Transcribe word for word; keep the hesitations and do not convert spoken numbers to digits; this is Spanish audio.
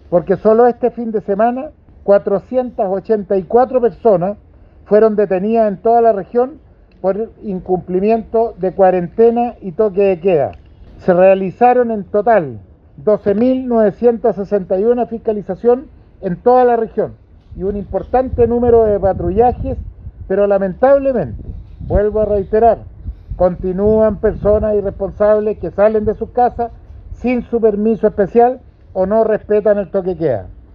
porque solo este fin de semana cuatrocientas ochenta y cuatro personas fueron detenidas en toda la región por incumplimiento de cuarentena y toque de queda. Se realizaron en total doce mil novecientas sesenta y una fiscalizaciones en toda la región y un importante número de patrullajes, pero lamentablemente, vuelvo a reiterar, continúan personas irresponsables que salen de sus casas sin su permiso especial o no respetan el toque de queda.